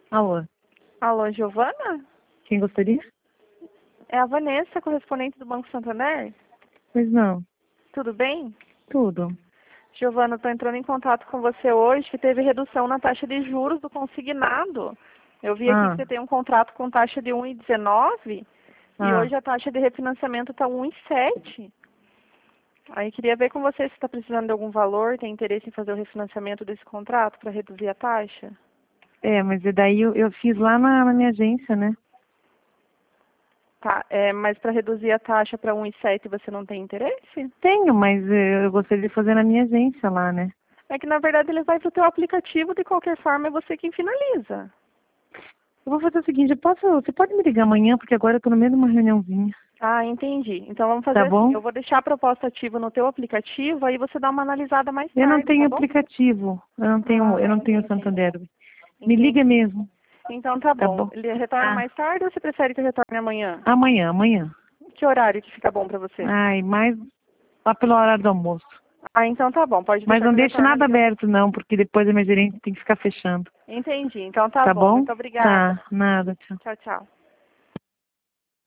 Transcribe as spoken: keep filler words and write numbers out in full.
Alô, Alô, Giovana? quem gostaria? É a Vanessa, correspondente do Banco Santander? Pois não, Tudo bem? tudo. Giovana, estou entrando em contato com você hoje que teve redução na taxa de juros do consignado. Eu vi aqui que Ah, você tem um contrato com taxa de um vírgula dezenove e ah, hoje a taxa de refinanciamento está um vírgula sete. Aí queria ver com você se está precisando de algum valor, tem interesse em fazer o refinanciamento desse contrato para reduzir a taxa? é, mas e daí eu, eu fiz lá na, na minha agência, né? Tá, é, mas para reduzir a taxa para um vírgula sete você não tem interesse? Tenho, mas eh, eu gostaria de fazer na minha agência lá, né? É que na verdade ele vai para o teu aplicativo, de qualquer forma é você quem finaliza. Eu vou fazer o seguinte, eu posso, você pode me ligar amanhã, porque agora eu tô no meio de uma reuniãozinha, Ah, entendi. Então vamos fazer tá assim, bom? eu vou deixar a proposta ativa no teu aplicativo, aí você dá uma analisada mais Eu não tarde, tá tenho bom? aplicativo, eu não tenho, eu Ah, não tenho entendi. Santander. Me liga Entendi. mesmo, Então tá tá bom. bom? Ele retorna Ah, mais tarde ou você prefere que eu retorne amanhã? amanhã, amanhã. Que horário que fica bom pra você? Ai, mais lá pelo horário do almoço. Ah, então tá bom. Pode Mas deixar não que eu deixe retorno nada ali. aberto não, porque depois a minha gerente tem que ficar fechando. Entendi. Então tá Tá bom. bom? Muito obrigada. Tá, nada, tchau. Tchau, tchau.